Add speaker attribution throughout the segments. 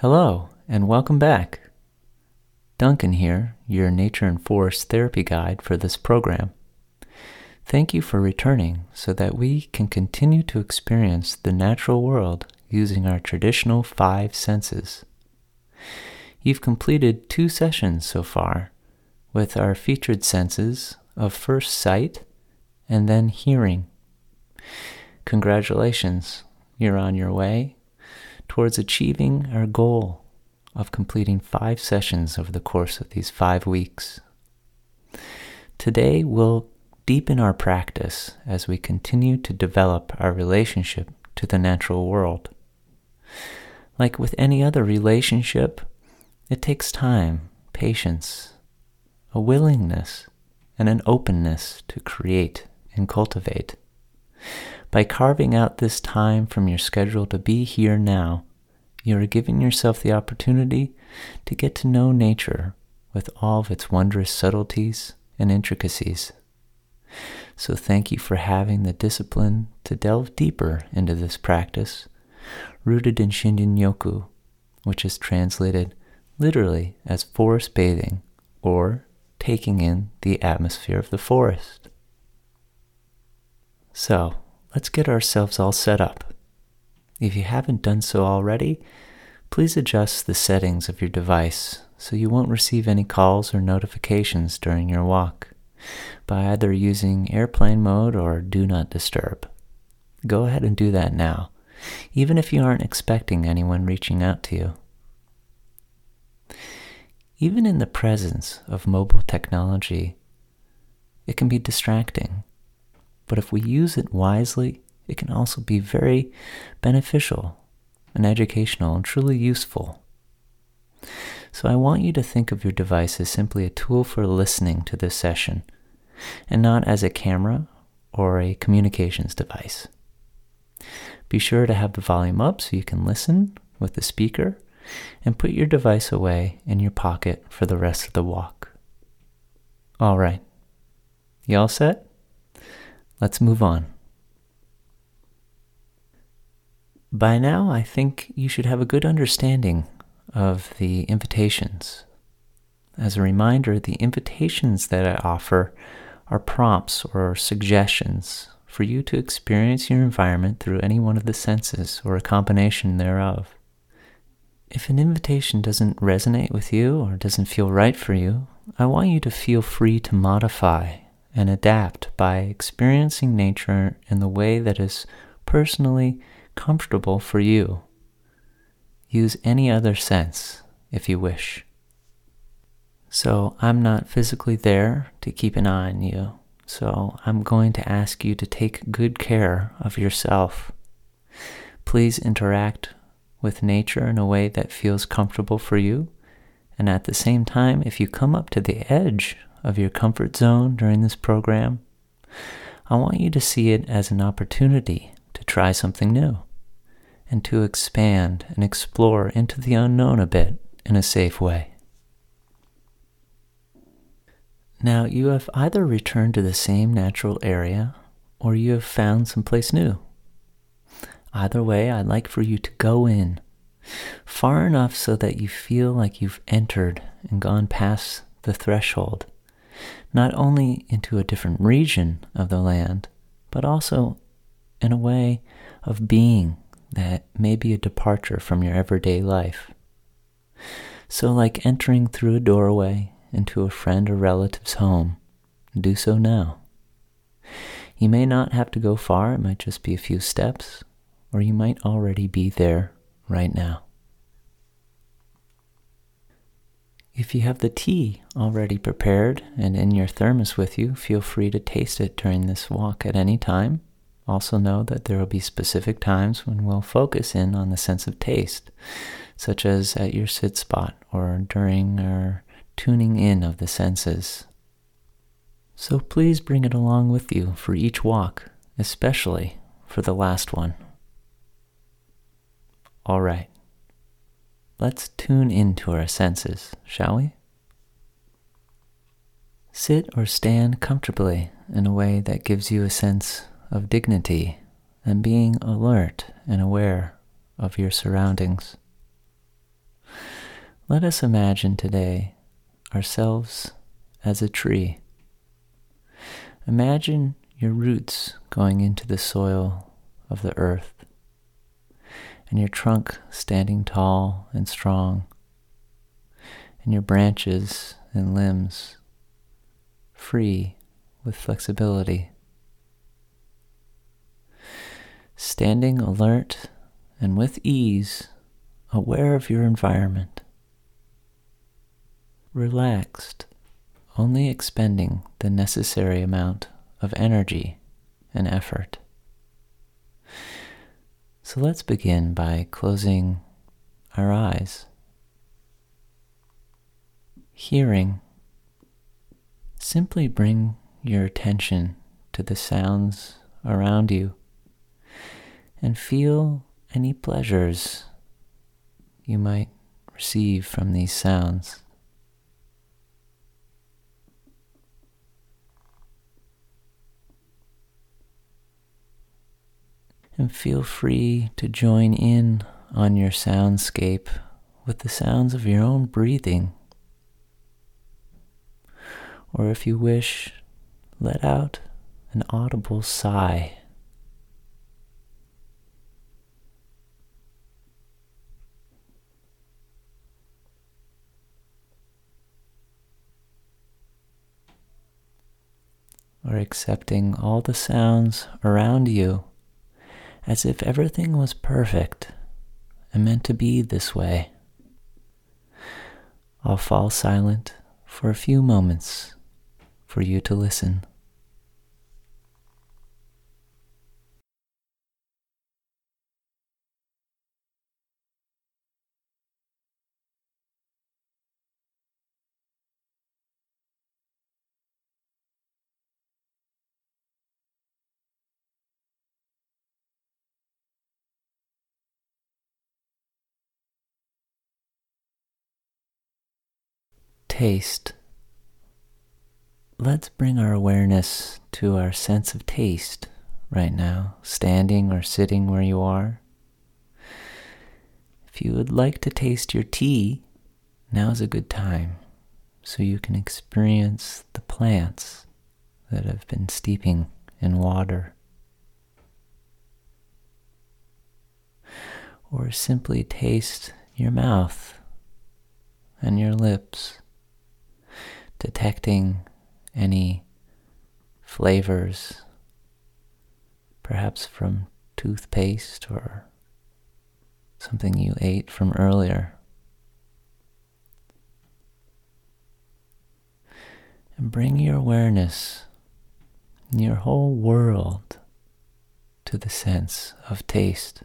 Speaker 1: Hello, and welcome back. Duncan here, your Nature and Forest therapy guide for this program. Thank you for returning so that we can continue to experience the natural world using our traditional 5 senses. You've completed 2 sessions so far with our featured senses of first sight and then hearing. Congratulations, you're on your way towards achieving our goal of completing 5 sessions over the course of these 5 weeks. Today we'll deepen our practice as we continue to develop our relationship to the natural world. Like with any other relationship, it takes time, patience, a willingness, and an openness to create and cultivate. By carving out this time from your schedule to be here now, you are giving yourself the opportunity to get to know nature with all of its wondrous subtleties and intricacies. So thank you for having the discipline to delve deeper into this practice, rooted in Shinrin-yoku, which is translated literally as forest bathing or taking in the atmosphere of the forest. So, let's get ourselves all set up. If you haven't done so already, please adjust the settings of your device so you won't receive any calls or notifications during your walk by either using airplane mode or do not disturb. Go ahead and do that now, even if you aren't expecting anyone reaching out to you. Even in the presence of mobile technology, it can be distracting. But if we use it wisely, it can also be very beneficial and educational and truly useful. So I want you to think of your device as simply a tool for listening to this session, and not as a camera or a communications device. Be sure to have the volume up so you can listen with the speaker, and put your device away in your pocket for the rest of the walk. All right, you all set? Let's move on. By now, I think you should have a good understanding of the invitations. As a reminder, the invitations that I offer are prompts or suggestions for you to experience your environment through any one of the senses or a combination thereof. If an invitation doesn't resonate with you or doesn't feel right for you, I want you to feel free to modify and adapt by experiencing nature in the way that is personally comfortable for you. Use any other sense if you wish. So I'm not physically there to keep an eye on you, so I'm going to ask you to take good care of yourself. Please interact with nature in a way that feels comfortable for you, and at the same time, if you come up to the edge of your comfort zone during this program, I want you to see it as an opportunity to try something new and to expand and explore into the unknown a bit in a safe way. Now, you have either returned to the same natural area or you have found someplace new. Either way, I'd like for you to go in far enough so that you feel like you've entered and gone past the threshold, not only into a different region of the land, but also in a way of being that may be a departure from your everyday life. So like entering through a doorway into a friend or relative's home, do so now. You may not have to go far, it might just be a few steps, or you might already be there right now. If you have the tea already prepared and in your thermos with you, feel free to taste it during this walk at any time. Also know that there will be specific times when we'll focus in on the sense of taste, such as at your sit spot or during our tuning in of the senses. So please bring it along with you for each walk, especially for the last one. All right, let's tune into our senses, shall we? Sit or stand comfortably in a way that gives you a sense of dignity and being alert and aware of your surroundings. Let us imagine today ourselves as a tree. Imagine your roots going into the soil of the earth, and your trunk standing tall and strong, and your branches and limbs free with flexibility. Standing alert and with ease, aware of your environment. Relaxed, only expending the necessary amount of energy and effort. So let's begin by closing our eyes. Hearing, simply bring your attention to the sounds around you and feel any pleasures you might receive from these sounds. And feel free to join in on your soundscape with the sounds of your own breathing. Or if you wish, let out an audible sigh. Or accepting all the sounds around you as if everything was perfect and meant to be this way. I'll fall silent for a few moments for you to listen. Taste. Let's bring our awareness to our sense of taste right now, standing or sitting where you are. If you would like to taste your tea, now's a good time so you can experience the plants that have been steeping in water. Or simply taste your mouth and your lips, detecting any flavors, perhaps from toothpaste or something you ate from earlier. And bring your awareness, your whole world, to the sense of taste.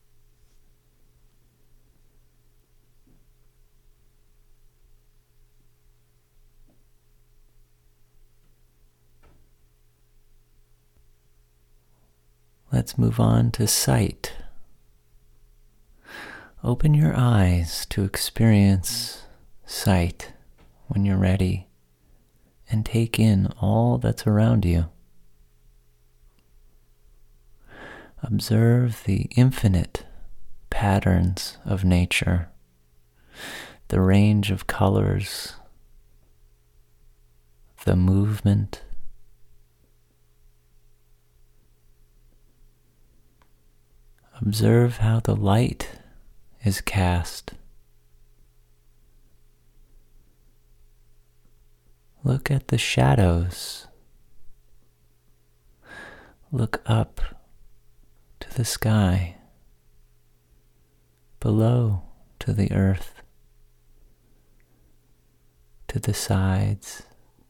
Speaker 1: Let's move on to sight. Open your eyes to experience sight when you're ready, and take in all that's around you. Observe the infinite patterns of nature, the range of colors, the movement. Observe how the light is cast. Look at the shadows. Look up to the sky, below to the earth, to the sides,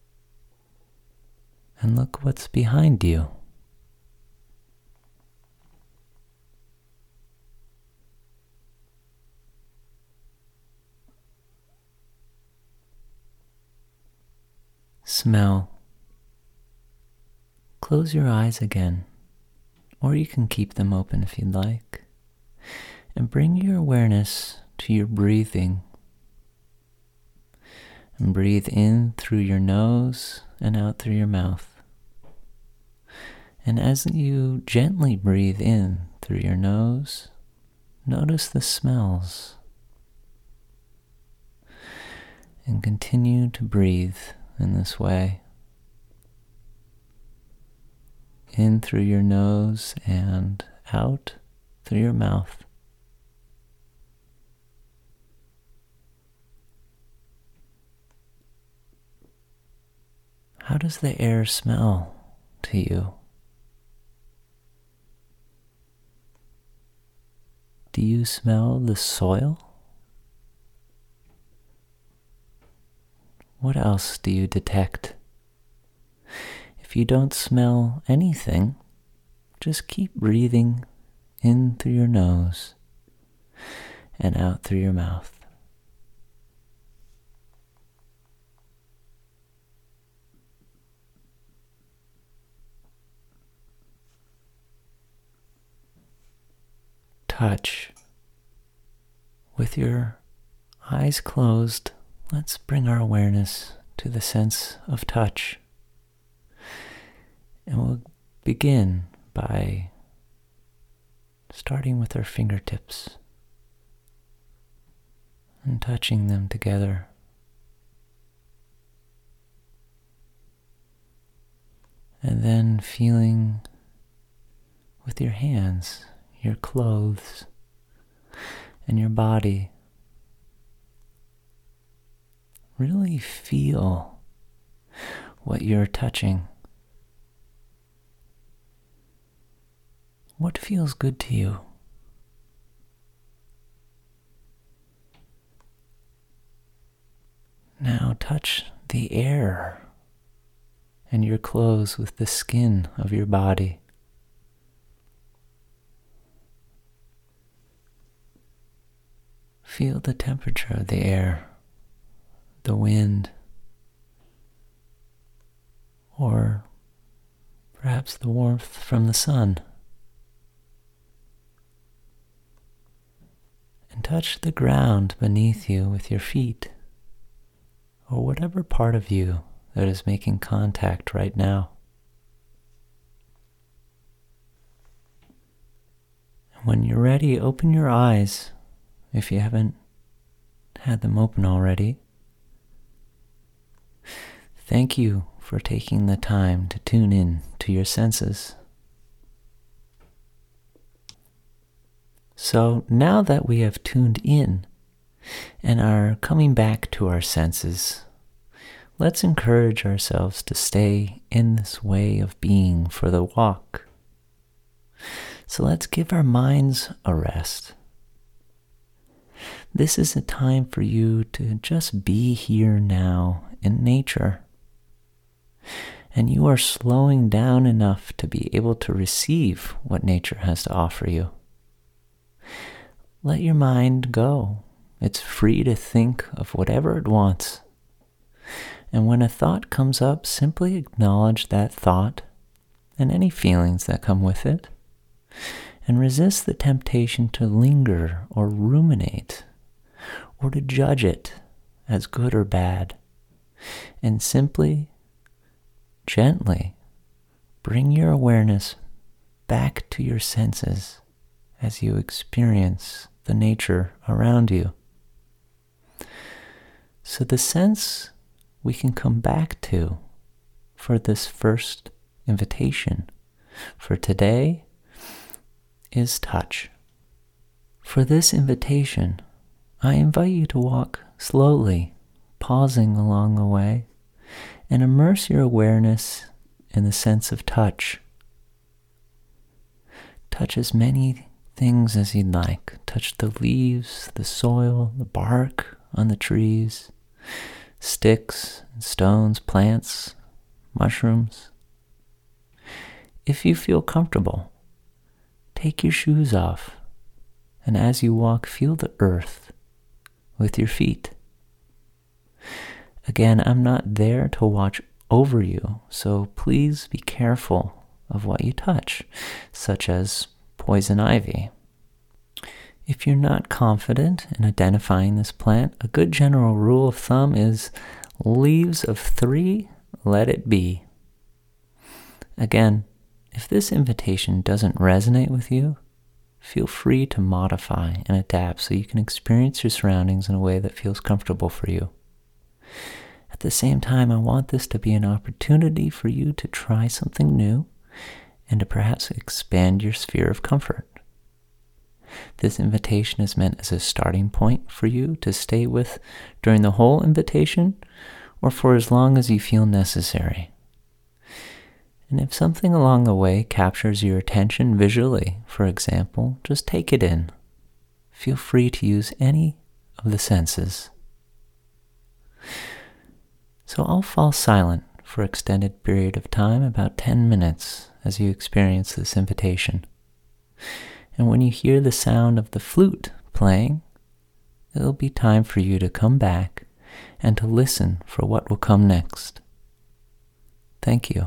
Speaker 1: and look what's behind you. Smell. Close your eyes again, or you can keep them open if you'd like, and bring your awareness to your breathing. And breathe in through your nose and out through your mouth. And as you gently breathe in through your nose, notice the smells. And continue to breathe in this way. In through your nose and out through your mouth. How does the air smell to you? Do you smell the soil? What else do you detect? If you don't smell anything, just keep breathing in through your nose and out through your mouth. Touch. With your eyes closed, let's bring our awareness to the sense of touch. And we'll begin by starting with our fingertips and touching them together. And then feeling with your hands, your clothes, and your body. Really feel what you're touching. What feels good to you? Now touch the air and your clothes with the skin of your body. Feel the temperature of the air, the wind, or perhaps the warmth from the sun. And touch the ground beneath you with your feet, or whatever part of you that is making contact right now. And when you're ready, open your eyes if you haven't had them open already. Thank you for taking the time to tune in to your senses. So now that we have tuned in and are coming back to our senses, let's encourage ourselves to stay in this way of being for the walk. So let's give our minds a rest. This is a time for you to just be here now in nature. And you are slowing down enough to be able to receive what nature has to offer you. Let your mind go. It's free to think of whatever it wants. And when a thought comes up, simply acknowledge that thought and any feelings that come with it, and resist the temptation to linger or ruminate or to judge it as good or bad, and simply, gently bring your awareness back to your senses as you experience the nature around you. So the sense we can come back to for this first invitation for today is touch. For this invitation, I invite you to walk slowly, pausing along the way, and immerse your awareness in the sense of touch. Touch as many things as you'd like. Touch the leaves, the soil, the bark on the trees, sticks, stones, plants, mushrooms. If you feel comfortable, take your shoes off, and as you walk, feel the earth with your feet. Again, I'm not there to watch over you, so please be careful of what you touch, such as poison ivy. If you're not confident in identifying this plant, a good general rule of thumb is leaves of 3, let it be. Again, if this invitation doesn't resonate with you, feel free to modify and adapt so you can experience your surroundings in a way that feels comfortable for you. At the same time, I want this to be an opportunity for you to try something new and to perhaps expand your sphere of comfort. This invitation is meant as a starting point for you to stay with during the whole invitation or for as long as you feel necessary. And if something along the way captures your attention visually, for example, just take it in. Feel free to use any of the senses. So I'll fall silent for an extended period of time, about 10 minutes, as you experience this invitation. And when you hear the sound of the flute playing, it'll be time for you to come back and to listen for what will come next. Thank you.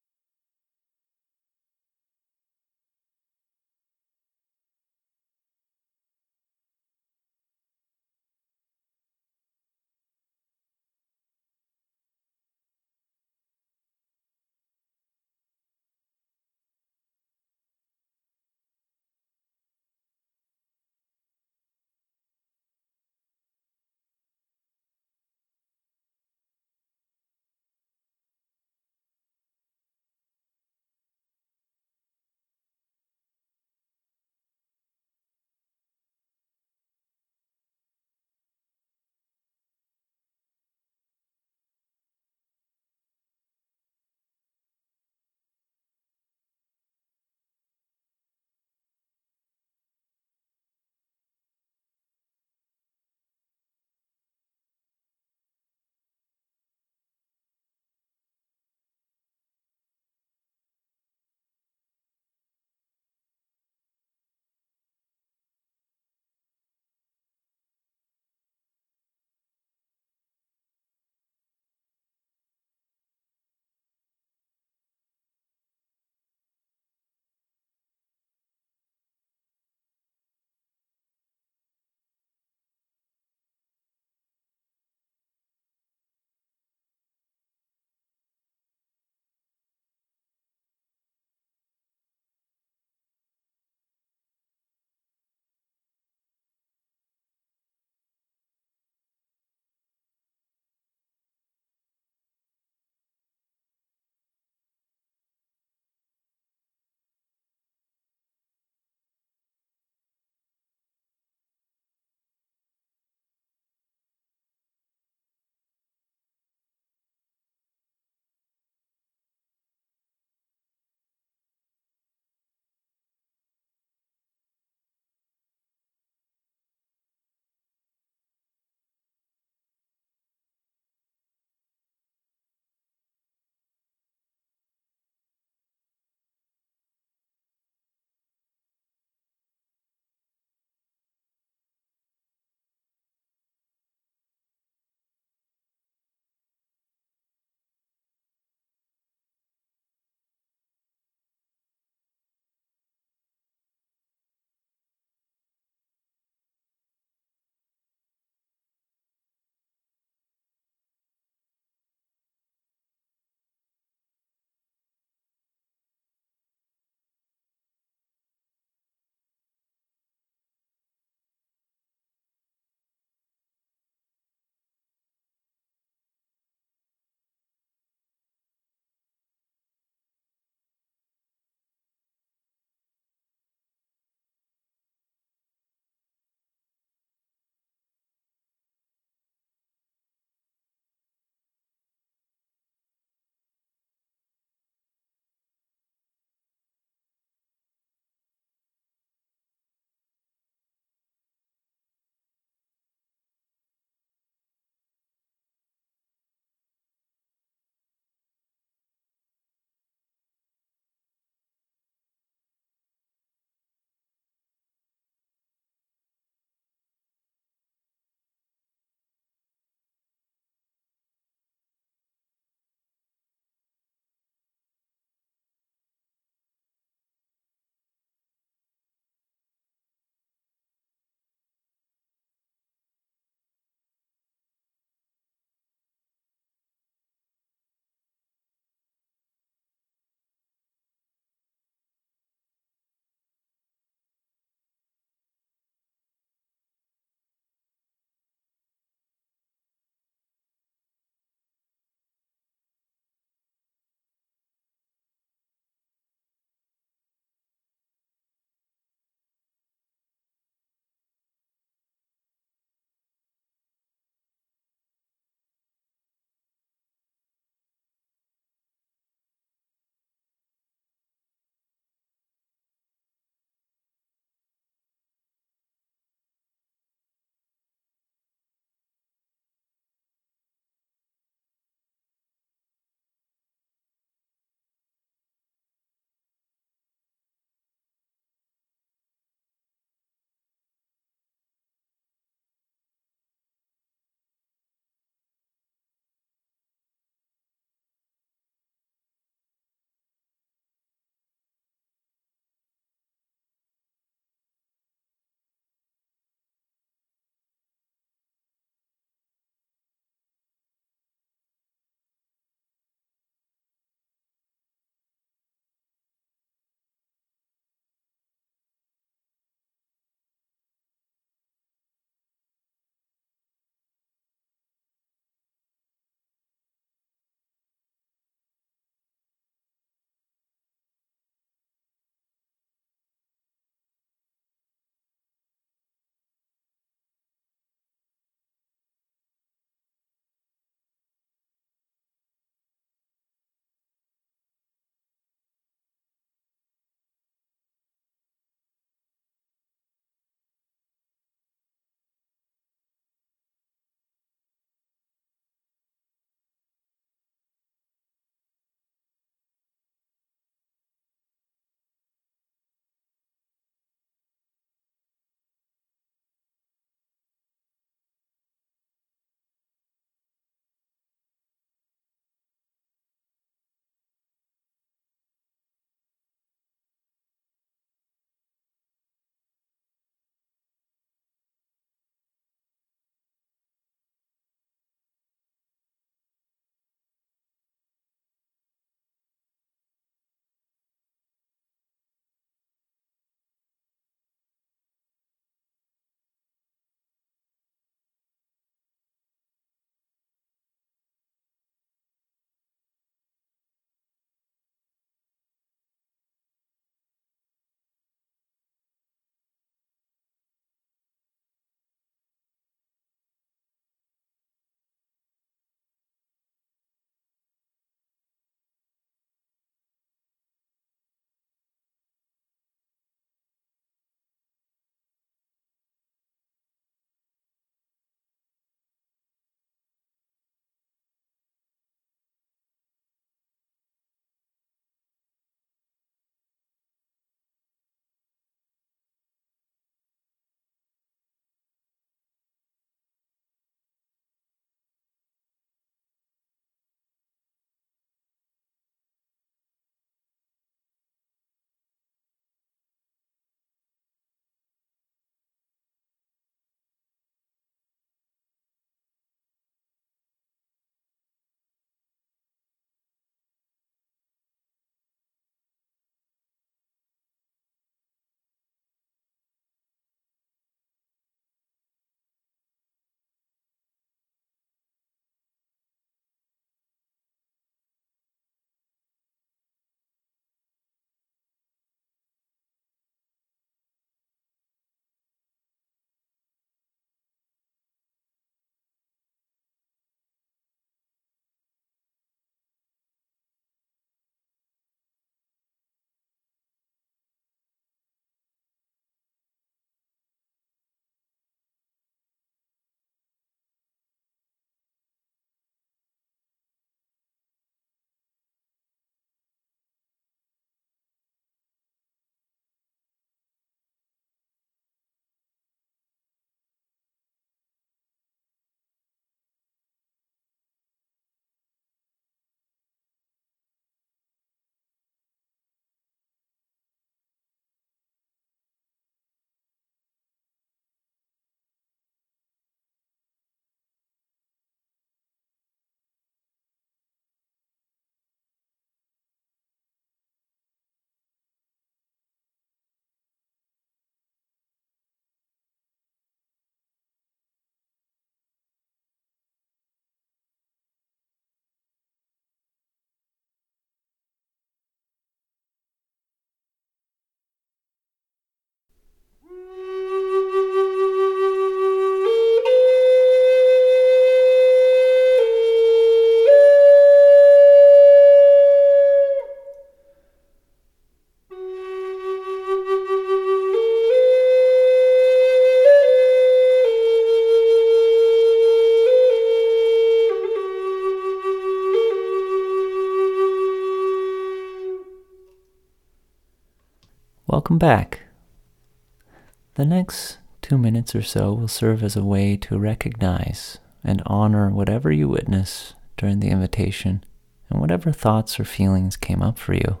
Speaker 1: Welcome back. The next 2 minutes or so will serve as a way to recognize and honor whatever you witness during the invitation and whatever thoughts or feelings came up for you.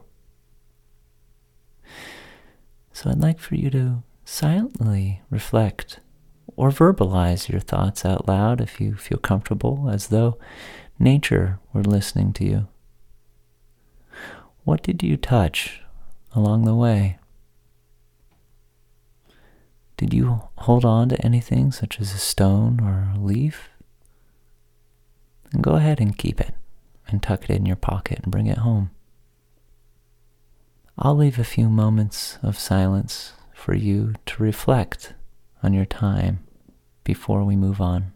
Speaker 1: So I'd like for you to silently reflect or verbalize your thoughts out loud if you feel comfortable, as though nature were listening to you. What did you touch along the way? Did you hold on to anything such as a stone or a leaf? And go ahead and keep it and tuck it in your pocket and bring it home. I'll leave a few moments of silence for you to reflect on your time before we move on.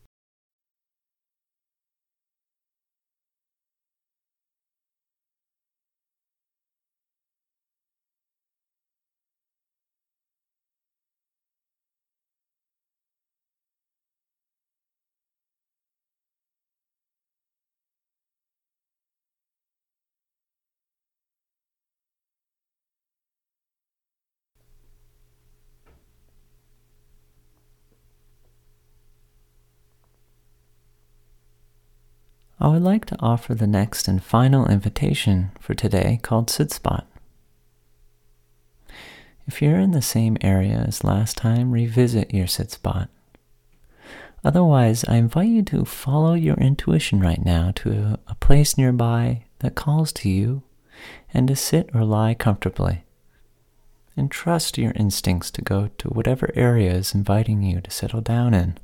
Speaker 1: I would like to offer the next and final invitation for today called Sit Spot. If you're in the same area as last time, revisit your sit spot. Otherwise, I invite you to follow your intuition right now to a place nearby that calls to you and to sit or lie comfortably. And trust your instincts to go to whatever area is inviting you to settle down in.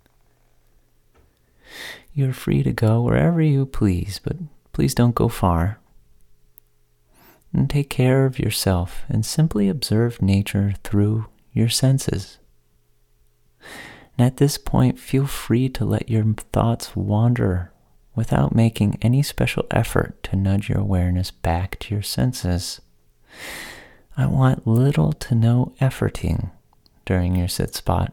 Speaker 1: You're free to go wherever you please, but please don't go far. And take care of yourself and simply observe nature through your senses. And at this point, feel free to let your thoughts wander without making any special effort to nudge your awareness back to your senses. I want little to no efforting during your sit spot.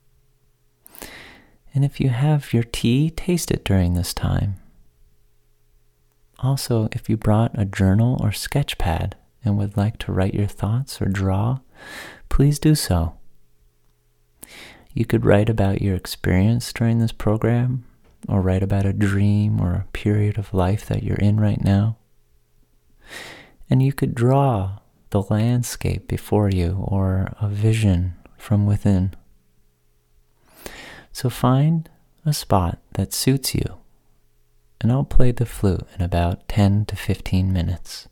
Speaker 1: And if you have your tea, taste it during this time. Also, if you brought a journal or sketch pad and would like to write your thoughts or draw, please do so. You could write about your experience during this program, or write about a dream or a period of life that you're in right now. And you could draw the landscape before you or a vision from within. So find a spot that suits you, and I'll play the flute in about 10 to 15 minutes.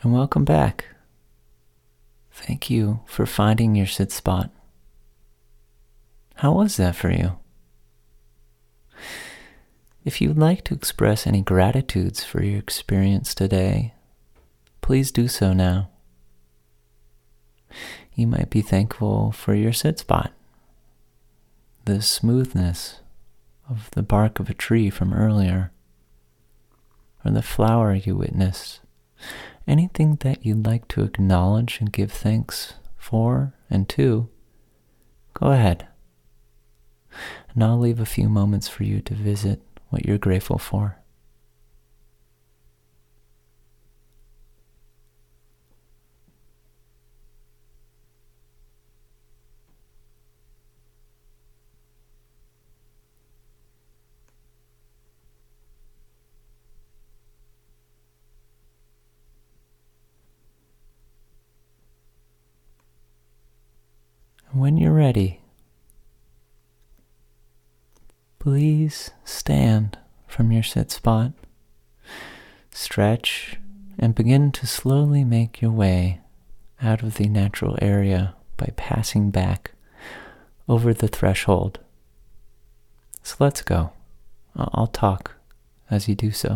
Speaker 1: and welcome back. Thank you for finding your sit spot. How was that for you? If you would like to express any gratitudes for your experience today, please do so now. You might be thankful for your sit spot, the smoothness of the bark of a tree from earlier, or the flower you witnessed. Anything that you'd like to acknowledge and give thanks for and to, go ahead. And I'll leave a few moments for you to visit what you're grateful for. When you're ready, please stand from your sit spot, stretch, and begin to slowly make your way out of the natural area by passing back over the threshold. So let's go. I'll talk as you do so.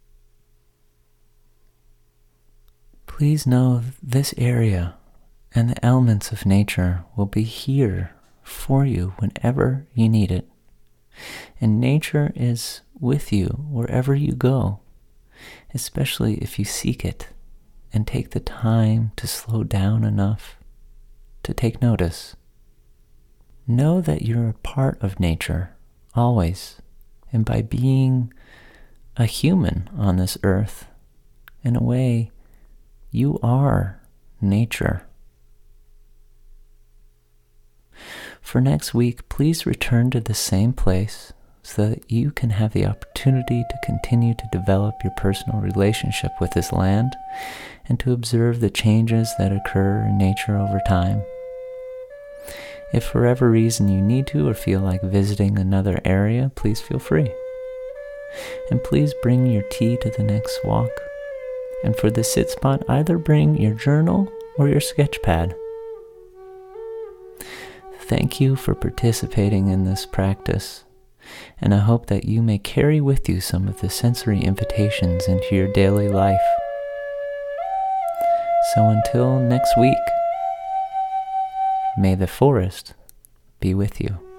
Speaker 1: Please know this area and the elements of nature will be here for you whenever you need it. And nature is with you wherever you go, especially if you seek it and take the time to slow down enough to take notice. Know that you're a part of nature, always, and by being a human on this earth, in a way, you are nature. For next week, please return to the same place so that you can have the opportunity to continue to develop your personal relationship with this land and to observe the changes that occur in nature over time. If for whatever reason you need to or feel like visiting another area, please feel free. And please bring your tea to the next walk. And for the sit spot, either bring your journal or your sketch pad. Thank you for participating in this practice, and I hope that you may carry with you some of the sensory invitations into your daily life. So until next week, may the forest be with you.